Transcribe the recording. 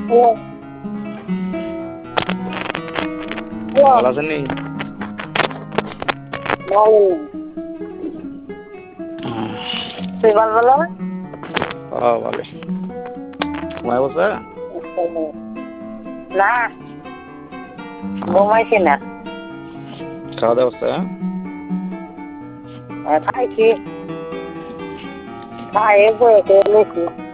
Hello, hello, ভালো আছেন নি? ভালো নেই। তুই ভালো? ভালো। ঘুমায় বসে? না, ঘুমাইছি না। খাওয়া দাওয়া হচ্ছে? খাইছি, খাইয়ে বসে রয়েছি।